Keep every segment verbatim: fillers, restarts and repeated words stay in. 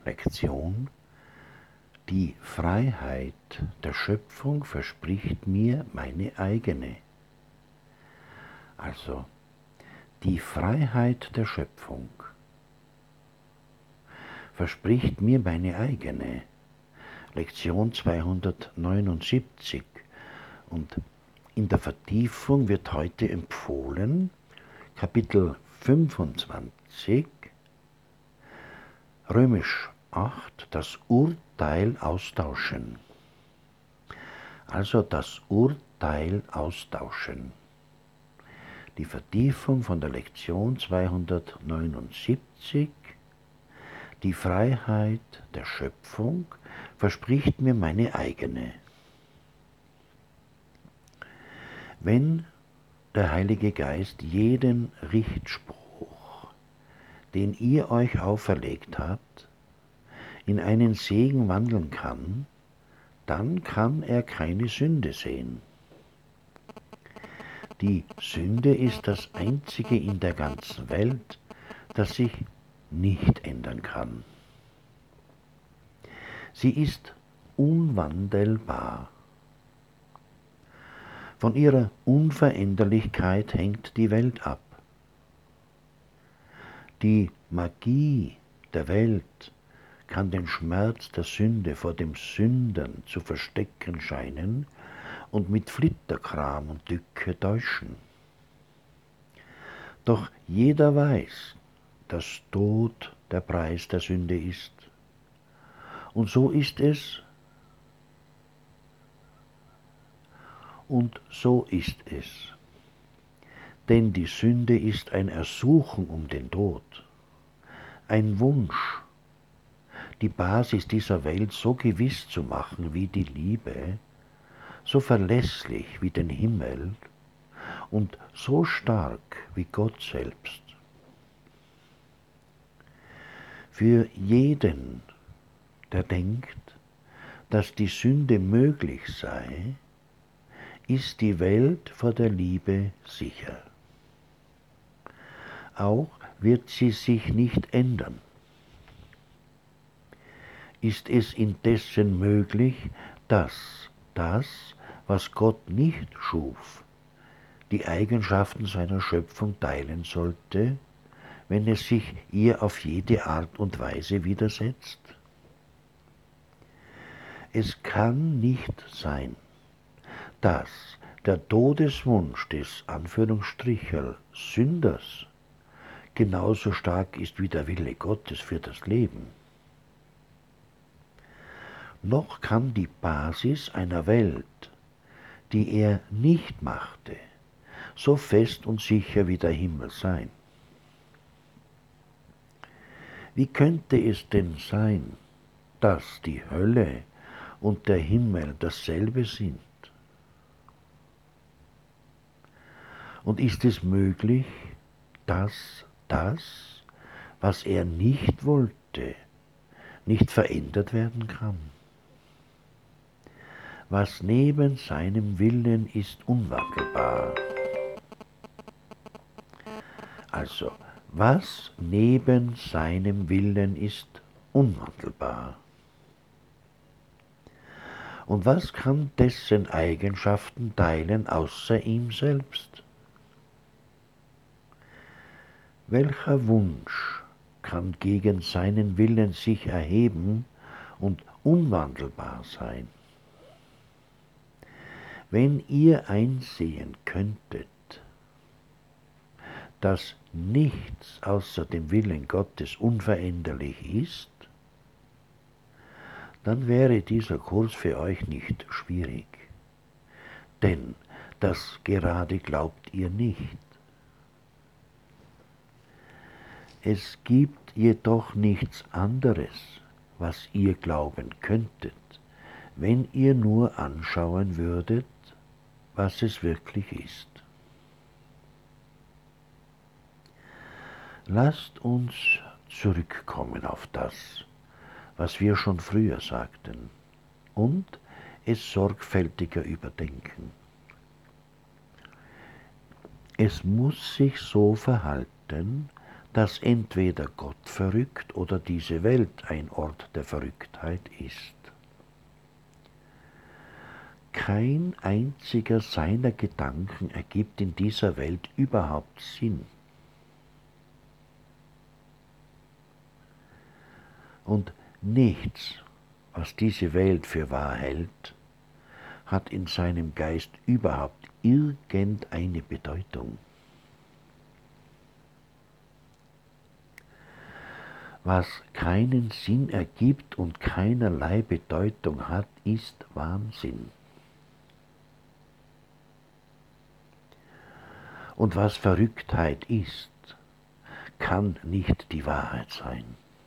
Lektion: Die Freiheit der Schöpfung verspricht mir meine eigene. Also, die Freiheit der Schöpfung verspricht mir meine eigene. Lektion zweihundertneunundsiebzig. Und in der Vertiefung wird heute empfohlen, Kapitel fünfundzwanzig, Römisch acht, das Urteil austauschen. Also das Urteil austauschen. Die Vertiefung von der Lektion zweihundertneunundsiebzig, die Freiheit der Schöpfung verspricht mir meine eigene. Wenn der Heilige Geist jeden Richtspruch, den ihr euch auferlegt habt, in einen Segen wandeln kann, dann kann er keine Sünde sehen. Die Sünde ist das Einzige in der ganzen Welt, das sich nicht ändern kann. Sie ist unwandelbar. Von ihrer Unveränderlichkeit hängt die Welt ab. Die Magie der Welt kann den Schmerz der Sünde vor dem Sündern zu verstecken scheinen und mit Flitterkram und Dücke täuschen. Doch jeder weiß, dass Tod der Preis der Sünde ist. Und so ist es, und so ist es. Denn die Sünde ist ein Ersuchen um den Tod, ein Wunsch, die Basis dieser Welt so gewiss zu machen wie die Liebe, so verlässlich wie den Himmel und so stark wie Gott selbst. Für jeden, der denkt, dass die Sünde möglich sei, ist die Welt vor der Liebe sicher. Auch wird sie sich nicht ändern. Ist es indessen möglich, dass das, was Gott nicht schuf, die Eigenschaften seiner Schöpfung teilen sollte, wenn es sich ihr auf jede Art und Weise widersetzt? Es kann nicht sein, dass der Todeswunsch des Anführungsstrichel Sünders genauso stark ist wie der Wille Gottes für das Leben. Noch kann die Basis einer Welt, die er nicht machte, so fest und sicher wie der Himmel sein. Wie könnte es denn sein, dass die Hölle und der Himmel dasselbe sind? Und ist es möglich, dass das, was er nicht wollte, nicht verändert werden kann? Was neben seinem Willen ist unwandelbar. Also, was neben seinem Willen ist unwandelbar? Und was kann dessen Eigenschaften teilen außer ihm selbst? Welcher Wunsch kann gegen seinen Willen sich erheben und unwandelbar sein? Wenn ihr einsehen könntet, dass nichts außer dem Willen Gottes unveränderlich ist, dann wäre dieser Kurs für euch nicht schwierig. Denn das gerade glaubt ihr nicht. Es gibt jedoch nichts anderes, was ihr glauben könntet, wenn ihr nur anschauen würdet, was es wirklich ist. Lasst uns zurückkommen auf das, was wir schon früher sagten, und es sorgfältiger überdenken. Es muss sich so verhalten, dass entweder Gott verrückt oder diese Welt ein Ort der Verrücktheit ist. Kein einziger seiner Gedanken ergibt in dieser Welt überhaupt Sinn. Und nichts, was diese Welt für wahr hält, hat in seinem Geist überhaupt irgendeine Bedeutung. Was keinen Sinn ergibt und keinerlei Bedeutung hat, ist Wahnsinn. Und was Verrücktheit ist, kann nicht die Wahrheit sein.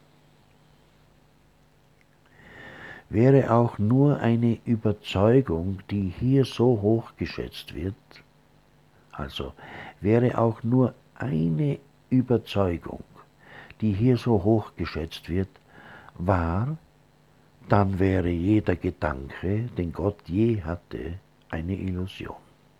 Wäre auch nur eine Überzeugung, die hier so hoch geschätzt wird, also wäre auch nur eine Überzeugung, die hier so hoch geschätzt wird, wahr, dann wäre jeder Gedanke, den Gott je hatte, eine Illusion.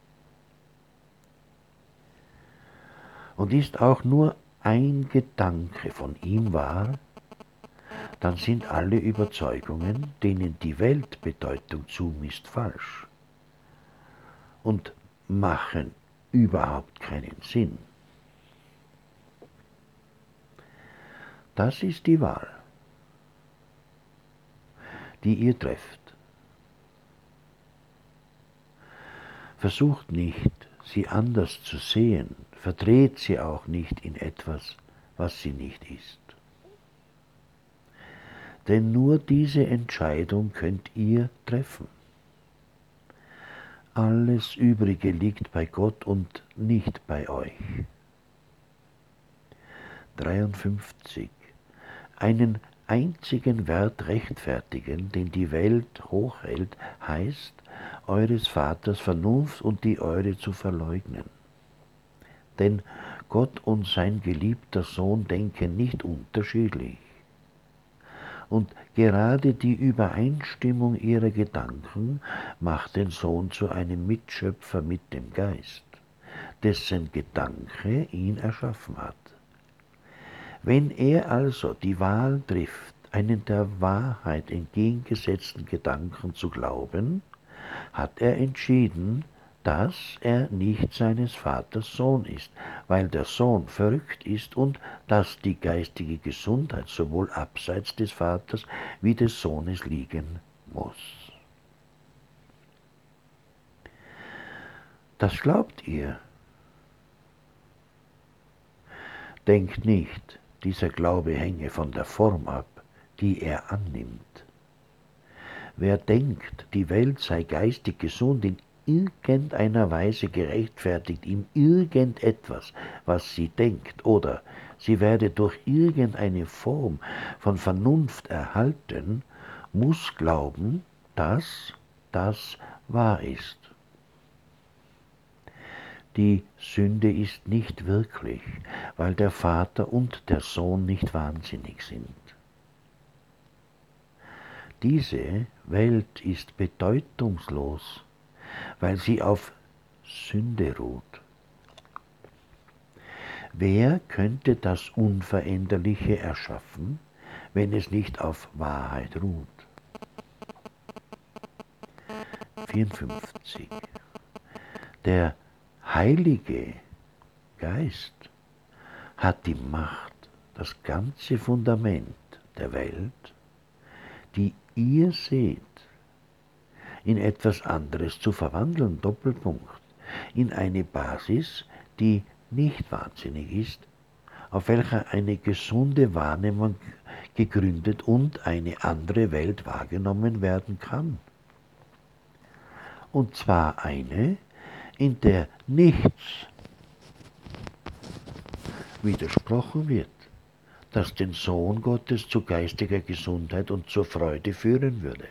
Und ist auch nur ein Gedanke von ihm wahr, dann sind alle Überzeugungen, denen die Welt Bedeutung zumisst, falsch und machen überhaupt keinen Sinn. Das ist die Wahl, die ihr trefft. Versucht nicht, sie anders zu sehen, verdreht sie auch nicht in etwas, was sie nicht ist. Denn nur diese Entscheidung könnt ihr treffen. Alles Übrige liegt bei Gott und nicht bei euch. dreiundfünfzig. Einen einzigen Wert rechtfertigen, den die Welt hochhält, heißt, eures Vaters Vernunft und die eure zu verleugnen. Denn Gott und sein geliebter Sohn denken nicht unterschiedlich. Und gerade die Übereinstimmung ihrer Gedanken macht den Sohn zu einem Mitschöpfer mit dem Geist, dessen Gedanke ihn erschaffen hat. Wenn er also die Wahl trifft, einen der Wahrheit entgegengesetzten Gedanken zu glauben, hat er entschieden, dass er nicht seines Vaters Sohn ist, weil der Sohn verrückt ist und dass die geistige Gesundheit sowohl abseits des Vaters wie des Sohnes liegen muss. Das glaubt ihr. Denkt nicht, dieser Glaube hänge von der Form ab, die er annimmt. Wer denkt, die Welt sei geistig gesund, in irgendeiner Weise gerechtfertigt in irgendetwas, was sie denkt, oder sie werde durch irgendeine Form von Vernunft erhalten, muss glauben, dass das wahr ist. Die Sünde ist nicht wirklich, weil der Vater und der Sohn nicht wahnsinnig sind. Diese Welt ist bedeutungslos, weil sie auf Sünde ruht. Wer könnte das Unveränderliche erschaffen, wenn es nicht auf Wahrheit ruht? vierundfünfzig. Der Heilige Geist hat die Macht, das ganze Fundament der Welt, die ihr seht, in etwas anderes zu verwandeln, Doppelpunkt, in eine Basis, die nicht wahnsinnig ist, auf welcher eine gesunde Wahrnehmung gegründet und eine andere Welt wahrgenommen werden kann. Und zwar eine, in der nichts widersprochen wird, das den Sohn Gottes zu geistiger Gesundheit und zur Freude führen würde.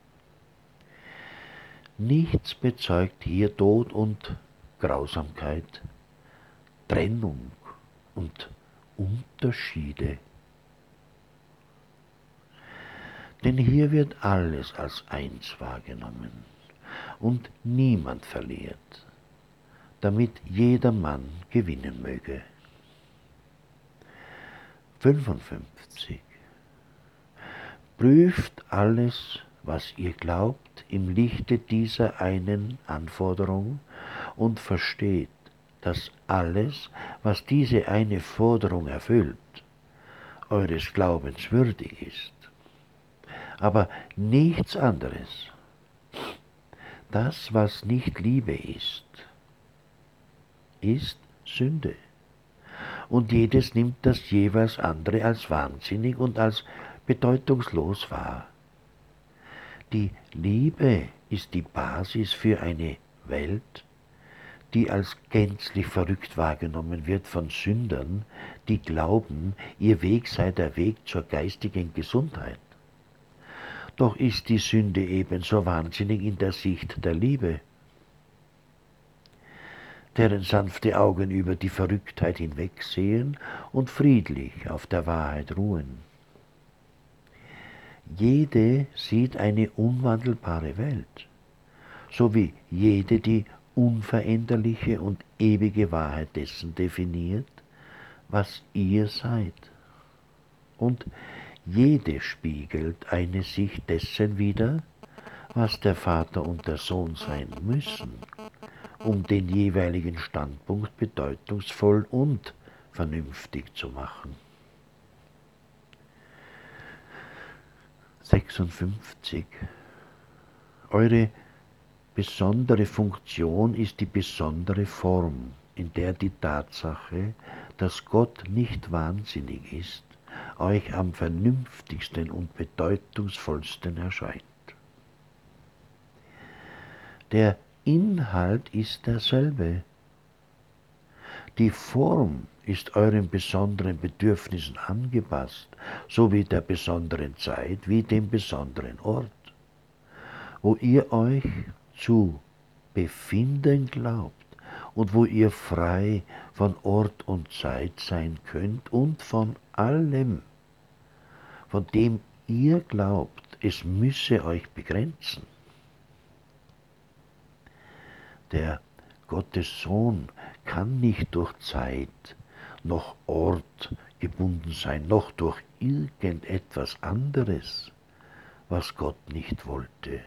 Nichts bezeugt hier Tod und Grausamkeit, Trennung und Unterschiede. Denn hier wird alles als eins wahrgenommen und niemand verliert, damit jedermann gewinnen möge. fünfundfünfzig. Prüft alles, was ihr glaubt, im Lichte dieser einen Anforderung und versteht, dass alles, was diese eine Forderung erfüllt, eures Glaubens würdig ist. Aber nichts anderes. Das, was nicht Liebe ist, ist Sünde. Und jedes nimmt das jeweils andere als wahnsinnig und als bedeutungslos wahr. Die Liebe ist die Basis für eine Welt, die als gänzlich verrückt wahrgenommen wird von Sündern, die glauben, ihr Weg sei der Weg zur geistigen Gesundheit. Doch ist die Sünde ebenso wahnsinnig in der Sicht der Liebe, deren sanfte Augen über die Verrücktheit hinwegsehen und friedlich auf der Wahrheit ruhen. Jede sieht eine unwandelbare Welt, so wie jede die unveränderliche und ewige Wahrheit dessen definiert, was ihr seid. Und jede spiegelt eine Sicht dessen wider, was der Vater und der Sohn sein müssen, um den jeweiligen Standpunkt bedeutungsvoll und vernünftig zu machen. sechsundfünfzig. Eure besondere Funktion ist die besondere Form, in der die Tatsache, dass Gott nicht wahnsinnig ist, euch am vernünftigsten und bedeutungsvollsten erscheint. Der Inhalt ist derselbe. Die Form ist euren besonderen Bedürfnissen angepasst, sowie der besonderen Zeit wie dem besonderen Ort, wo ihr euch zu befinden glaubt und wo ihr frei von Ort und Zeit sein könnt und von allem, von dem ihr glaubt, es müsse euch begrenzen. Der Gottes Sohn kann nicht durch Zeit noch Ort gebunden sein, noch durch irgendetwas anderes, was Gott nicht wollte.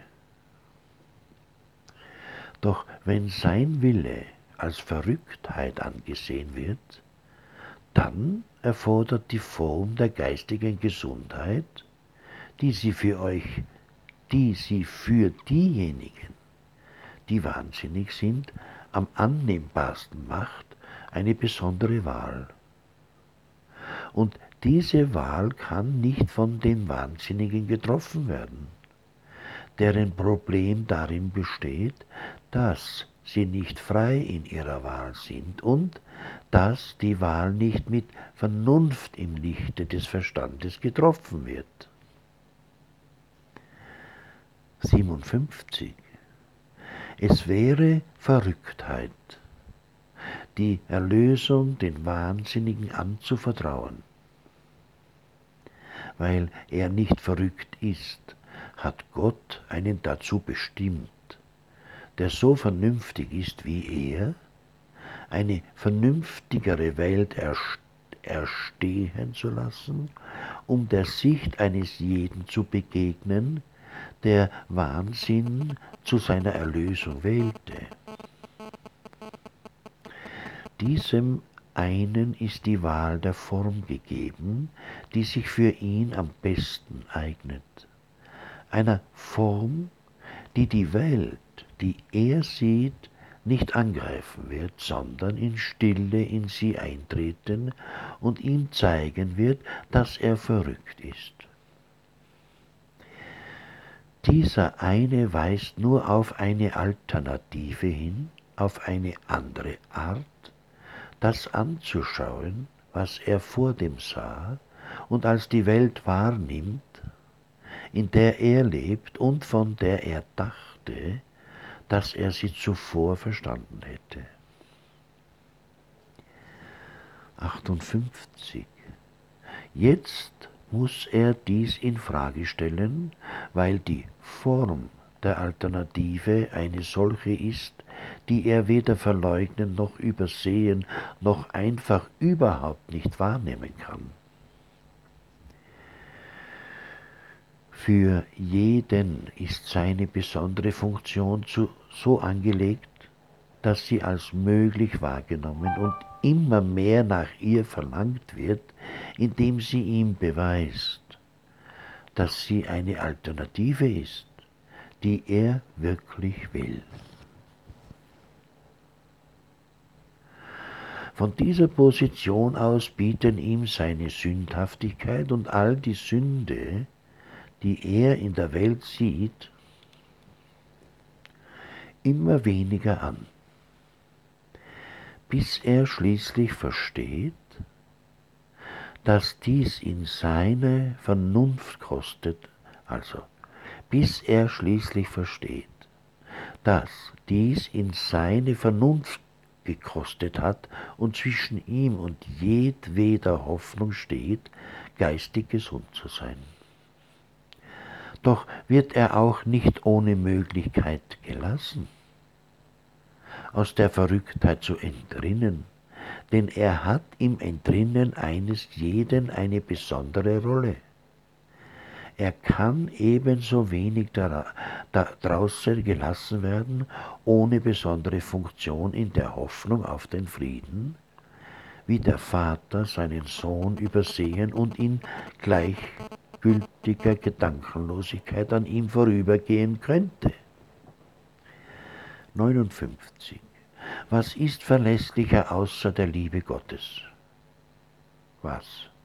Doch wenn sein Wille als Verrücktheit angesehen wird, dann erfordert die Form der geistigen Gesundheit, die sie für euch, die sie für diejenigen, die wahnsinnig sind, am annehmbarsten macht, eine besondere Wahl. Und diese Wahl kann nicht von den Wahnsinnigen getroffen werden, deren Problem darin besteht, dass sie nicht frei in ihrer Wahl sind und dass die Wahl nicht mit Vernunft im Lichte des Verstandes getroffen wird. siebenundfünfzig. Es wäre Verrücktheit, die Erlösung den Wahnsinnigen anzuvertrauen. Weil er nicht verrückt ist, hat Gott einen dazu bestimmt, der so vernünftig ist wie er, eine vernünftigere Welt erstehen zu lassen, um der Sicht eines jeden zu begegnen, der Wahnsinn zu seiner Erlösung wählte. Diesem einen ist die Wahl der Form gegeben, die sich für ihn am besten eignet. Einer Form, die die Welt, die er sieht, nicht angreifen wird, sondern in Stille in sie eintreten und ihm zeigen wird, dass er verrückt ist. Dieser eine weist nur auf eine Alternative hin, auf eine andere Art, das anzuschauen, was er vor dem sah und als die Welt wahrnimmt, in der er lebt und von der er dachte, dass er sie zuvor verstanden hätte. achtundfünfzig. Jetzt muss er dies in Frage stellen, weil die Form der Alternative eine solche ist, die er weder verleugnen noch übersehen noch einfach überhaupt nicht wahrnehmen kann. Für jeden ist seine besondere Funktion zu, so angelegt, dass sie als möglich wahrgenommen und immer mehr nach ihr verlangt wird, indem sie ihm beweist, dass sie eine Alternative ist, die er wirklich will. Von dieser Position aus bieten ihm seine Sündhaftigkeit und all die Sünde, die er in der Welt sieht, immer weniger an, bis er schließlich versteht, dass dies in seine Vernunft kostet, also bis er schließlich versteht, dass dies in seine Vernunft gekostet hat und zwischen ihm und jedweder Hoffnung steht, geistig gesund zu sein. Doch wird er auch nicht ohne Möglichkeit gelassen, aus der Verrücktheit zu entrinnen, denn er hat im Entrinnen eines jeden eine besondere Rolle. Er kann ebenso wenig da, da draußen gelassen werden, ohne besondere Funktion in der Hoffnung auf den Frieden, wie der Vater seinen Sohn übersehen und in gleichgültiger Gedankenlosigkeit an ihm vorübergehen könnte. neunundfünfzig. Was ist verlässlicher außer der Liebe Gottes? Was?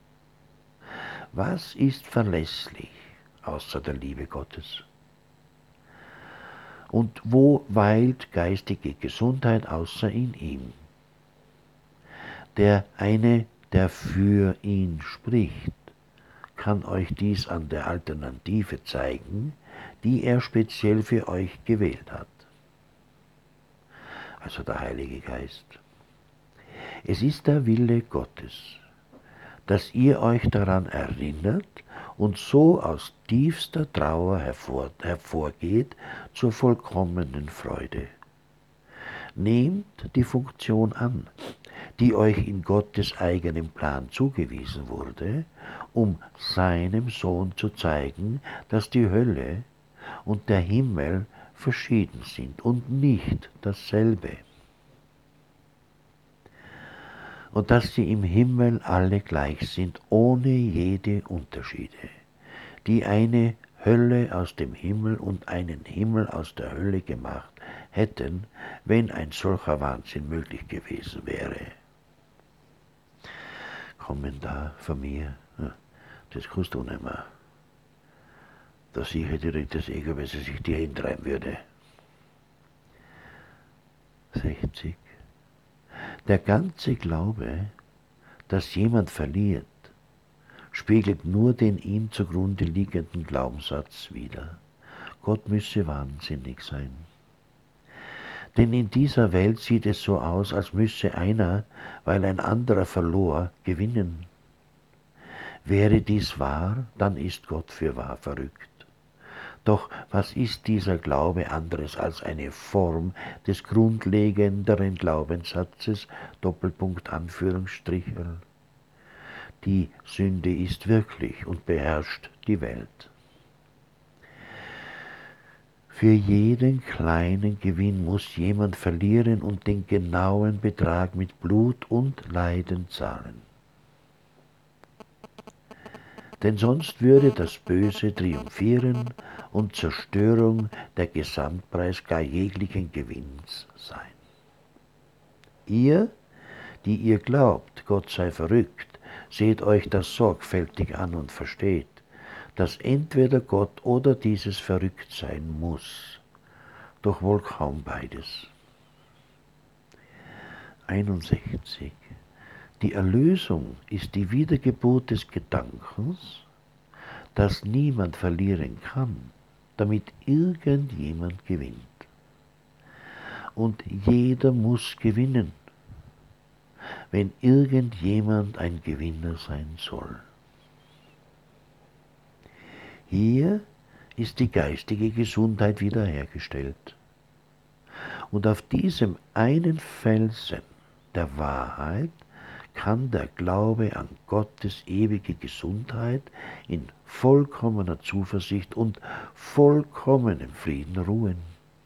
Was ist verlässlich außer der Liebe Gottes? Und wo weilt geistige Gesundheit außer in ihm? Der eine, der für ihn spricht, kann euch dies an der Alternative zeigen, die er speziell für euch gewählt hat. Also der Heilige Geist. Es ist der Wille Gottes, dass ihr euch daran erinnert und so aus tiefster Trauer hervor, hervorgeht zur vollkommenen Freude. Nehmt die Funktion an, die euch in Gottes eigenem Plan zugewiesen wurde, um seinem Sohn zu zeigen, dass die Hölle und der Himmel verschieden sind und nicht dasselbe. Und dass sie im Himmel alle gleich sind, ohne jede Unterschiede, die eine Hölle aus dem Himmel und einen Himmel aus der Hölle gemacht hätten, wenn ein solcher Wahnsinn möglich gewesen wäre. Kommentar von mir, das kannst du nicht mehr. Da sicher direkt das Ego, wenn sie sich dir hintreiben würde. sechzig. Der ganze Glaube, dass jemand verliert, spiegelt nur den ihm zugrunde liegenden Glaubenssatz wider. Gott müsse wahnsinnig sein. Denn in dieser Welt sieht es so aus, als müsse einer, weil ein anderer verlor, gewinnen. Wäre dies wahr, dann ist Gott für wahr verrückt. Doch was ist dieser Glaube anderes als eine Form des grundlegenderen Glaubenssatzes, Doppelpunkt Anführungsstrichel? Die Sünde ist wirklich und beherrscht die Welt. Für jeden kleinen Gewinn muss jemand verlieren und den genauen Betrag mit Blut und Leiden zahlen. Denn sonst würde das Böse triumphieren und Zerstörung der Gesamtpreis gar jeglichen Gewinns sein. Ihr, die ihr glaubt, Gott sei verrückt, seht euch das sorgfältig an und versteht, dass entweder Gott oder dieses verrückt sein muss, doch wohl kaum beides. einundsechzig. Die Erlösung ist die Wiedergeburt des Gedankens, dass niemand verlieren kann, damit irgendjemand gewinnt. Und jeder muss gewinnen, wenn irgendjemand ein Gewinner sein soll. Hier ist die geistige Gesundheit wiederhergestellt. Und auf diesem einen Felsen der Wahrheit kann der Glaube an Gottes ewige Gesundheit in vollkommener Zuversicht und vollkommenem Frieden ruhen.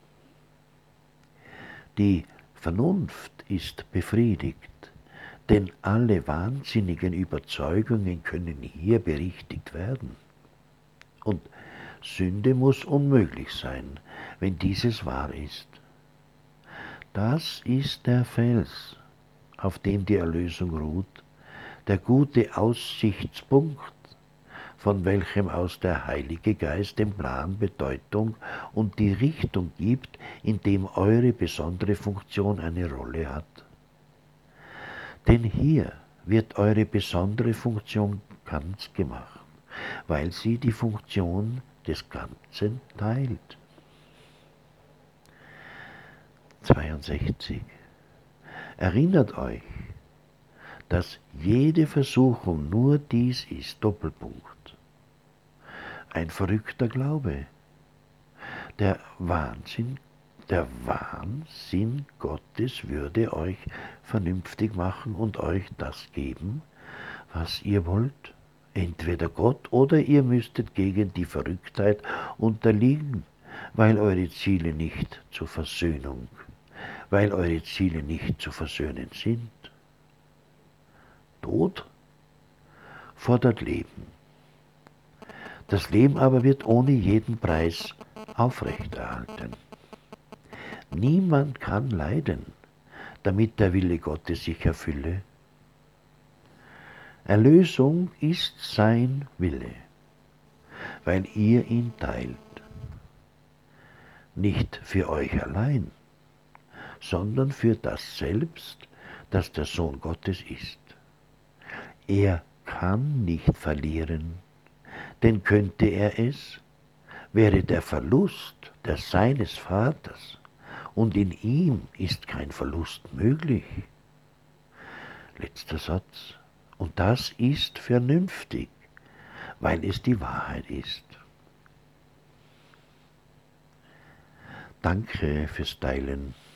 Die Vernunft ist befriedigt, denn alle wahnsinnigen Überzeugungen können hier berichtigt werden. Und Sünde muss unmöglich sein, wenn dieses wahr ist. Das ist der Fels, auf dem die Erlösung ruht, der gute Aussichtspunkt, von welchem aus der Heilige Geist dem Plan Bedeutung und die Richtung gibt, in dem eure besondere Funktion eine Rolle hat. Denn hier wird eure besondere Funktion ganz gemacht, weil sie die Funktion des Ganzen teilt. zweiundsechzig. Erinnert euch, dass jede Versuchung nur dies ist, Doppelpunkt. Ein verrückter Glaube. Der Wahnsinn, der Wahnsinn Gottes würde euch vernünftig machen und euch das geben, was ihr wollt. Entweder Gott oder ihr müsstet gegen die Verrücktheit unterliegen, weil eure Ziele nicht zur Versöhnung, weil eure Ziele nicht zu versöhnen sind. Tod fordert Leben. Das Leben aber wird ohne jeden Preis aufrechterhalten. Niemand kann leiden, damit der Wille Gottes sich erfülle. Erlösung ist sein Wille, weil ihr ihn teilt. Nicht für euch allein, sondern für das Selbst, das der Sohn Gottes ist. Er kann nicht verlieren, denn könnte er es, wäre der Verlust der seines Vaters, und in ihm ist kein Verlust möglich. Letzter Satz. Und das ist vernünftig, weil es die Wahrheit ist. Danke fürs Teilen.